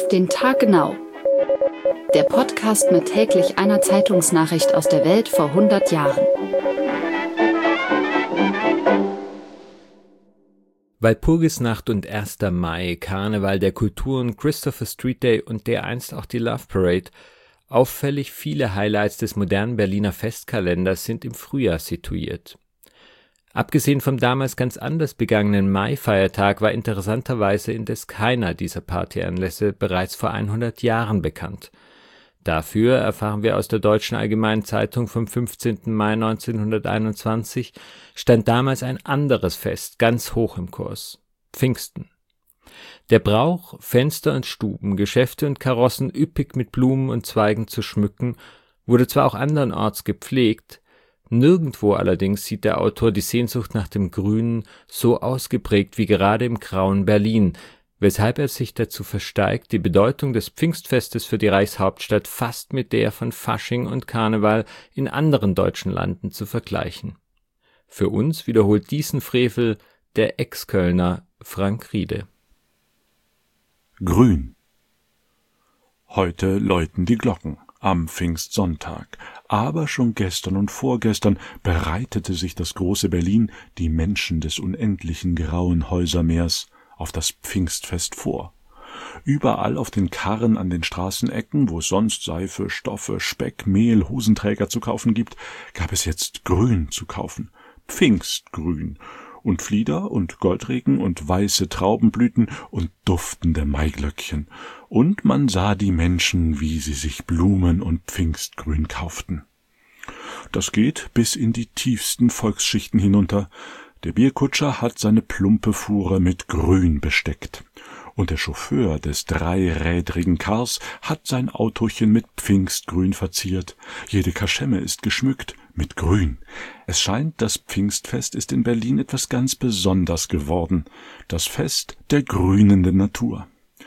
Auf den Tag genau. Der Podcast mit täglich einer Zeitungsnachricht aus der Welt vor 100 Jahren. Walpurgisnacht und 1. Mai, Karneval der Kulturen, Christopher Street Day und dereinst auch die Love Parade. Auffällig viele Highlights des modernen Berliner Festkalenders sind im Frühjahr situiert. Abgesehen vom damals ganz anders begangenen Mai-Feiertag war interessanterweise indes keiner dieser Partyanlässe bereits vor 100 Jahren bekannt. Dafür, erfahren wir aus der Deutschen Allgemeinen Zeitung vom 15. Mai 1921, stand damals ein anderes Fest ganz hoch im Kurs: Pfingsten. Der Brauch, Fenster und Stuben, Geschäfte und Karossen üppig mit Blumen und Zweigen zu schmücken, wurde zwar auch andernorts gepflegt, nirgendwo allerdings sieht der Autor die Sehnsucht nach dem Grünen so ausgeprägt wie gerade im grauen Berlin, weshalb er sich dazu versteigt, die Bedeutung des Pfingstfestes für die Reichshauptstadt fast mit der von Fasching und Karneval in anderen deutschen Landen zu vergleichen. Für uns wiederholt diesen Frevel der Ex-Kölner Frank Riede. Grün. Heute läuten die Glocken am Pfingstsonntag, aber schon gestern und vorgestern bereitete sich das große Berlin, die Menschen des unendlichen grauen Häusermeers, auf das Pfingstfest vor. Überall auf den Karren an den Straßenecken, wo es sonst Seife, Stoffe, Speck, Mehl, Hosenträger zu kaufen gibt, gab es jetzt Grün zu kaufen, Pfingstgrün, und Flieder und Goldregen und weiße Traubenblüten und duftende Maiglöckchen, und man sah die Menschen, wie sie sich Blumen und Pfingstgrün kauften. Das geht bis in die tiefsten Volksschichten hinunter. Der Bierkutscher hat seine plumpe Fuhre mit Grün besteckt, und der Chauffeur des dreirädrigen Kars hat sein Autochen mit Pfingstgrün verziert. Jede Kaschemme ist geschmückt mit Grün. Es scheint, das Pfingstfest ist in Berlin etwas ganz Besonderes geworden, das Fest der grünenden Natur.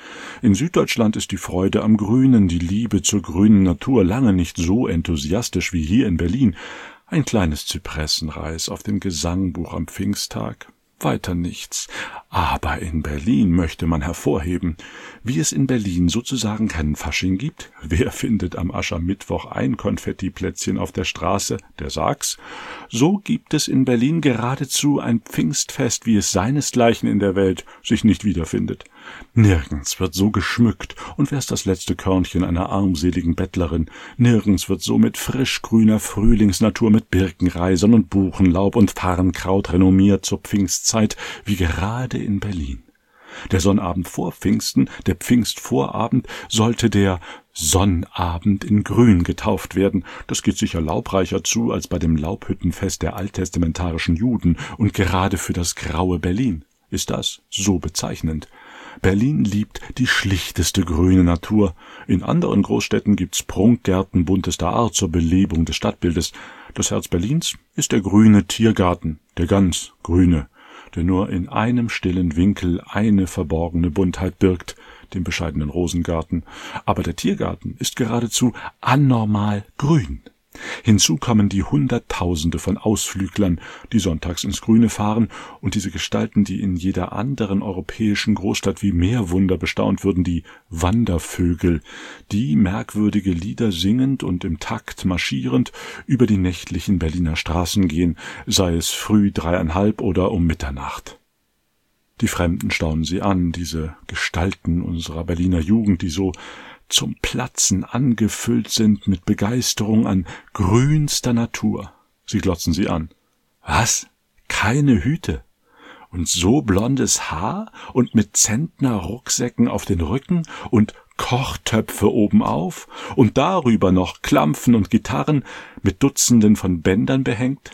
In Süddeutschland ist die Freude am Grünen, die Liebe zur grünen Natur lange nicht so enthusiastisch wie hier in Berlin. Ein kleines Zypressenreis auf dem Gesangbuch am Pfingsttag. Weiter nichts. Aber in Berlin möchte man hervorheben, wie es in Berlin sozusagen keinen Fasching gibt. Wer findet am Aschermittwoch ein Konfettiplätzchen auf der Straße? Der sagt's. So gibt es in Berlin geradezu ein Pfingstfest, wie es seinesgleichen in der Welt sich nicht wiederfindet. Nirgends wird so geschmückt, und wer ist das letzte Körnchen einer armseligen Bettlerin? Nirgends wird so mit frischgrüner Frühlingsnatur, mit Birkenreisern und Buchenlaub und Farnkraut renommiert zur Pfingstzeit, wie gerade in Berlin. Der Sonnabend vor Pfingsten, der Pfingstvorabend, sollte der Sonnabend in Grün getauft werden. Das geht sicher laubreicher zu als bei dem Laubhüttenfest der alttestamentarischen Juden, und gerade für das graue Berlin ist das so bezeichnend. Berlin liebt die schlichteste grüne Natur. In anderen Großstädten gibt's Prunkgärten buntester Art zur Belebung des Stadtbildes. Das Herz Berlins ist der grüne Tiergarten, der ganz grüne, der nur in einem stillen Winkel eine verborgene Buntheit birgt, den bescheidenen Rosengarten. Aber der Tiergarten ist geradezu anormal grün. Hinzu kommen die Hunderttausende von Ausflüglern, die sonntags ins Grüne fahren, und diese Gestalten, die in jeder anderen europäischen Großstadt wie Meerwunder bestaunt würden, die Wandervögel, die merkwürdige Lieder singend und im Takt marschierend über die nächtlichen Berliner Straßen gehen, sei es früh 3:30 oder um Mitternacht. Die Fremden staunen sie an, diese Gestalten unserer Berliner Jugend, die so zum Platzen angefüllt sind mit Begeisterung an grünster Natur. Sie glotzen sie an. Was? Keine Hüte? Und so blondes Haar und mit Zentner-Rucksäcken auf den Rücken und Kochtöpfe obenauf und darüber noch Klampfen und Gitarren mit Dutzenden von Bändern behängt?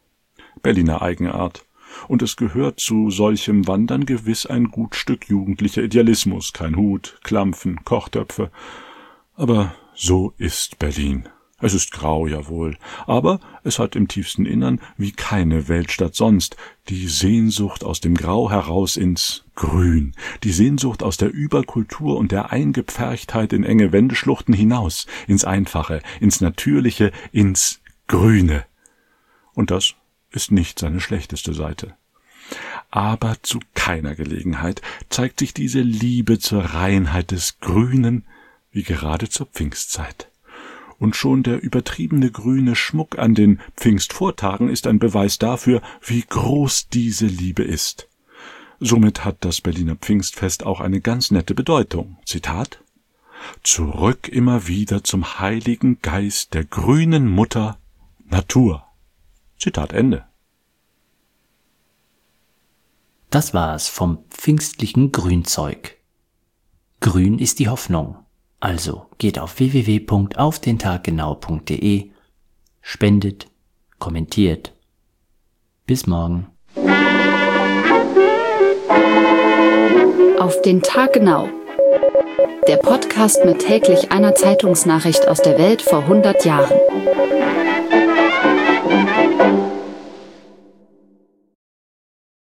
Berliner Eigenart. Und es gehört zu solchem Wandern gewiss ein gut Stück jugendlicher Idealismus, kein Hut, Klampfen, Kochtöpfe. Aber so ist Berlin. Es ist grau, jawohl, aber es hat im tiefsten Innern, wie keine Weltstadt sonst, die Sehnsucht aus dem Grau heraus ins Grün, die Sehnsucht aus der Überkultur und der Eingepferchtheit in enge Wendeschluchten hinaus, ins Einfache, ins Natürliche, ins Grüne. Und das ist nicht seine schlechteste Seite. Aber zu keiner Gelegenheit zeigt sich diese Liebe zur Reinheit des Grünen wie gerade zur Pfingstzeit. Und schon der übertriebene grüne Schmuck an den Pfingstvortagen ist ein Beweis dafür, wie groß diese Liebe ist. Somit hat das Berliner Pfingstfest auch eine ganz nette Bedeutung. Zitat: Zurück immer wieder zum Heiligen Geist der grünen Mutter Natur. Zitat Ende. Das war's vom pfingstlichen Grünzeug. Grün ist die Hoffnung. Also geht auf www.aufdentaggenau.de, spendet, kommentiert. Bis morgen. Auf den Tag genau. Der Podcast mit täglich einer Zeitungsnachricht aus der Welt vor 100 Jahren.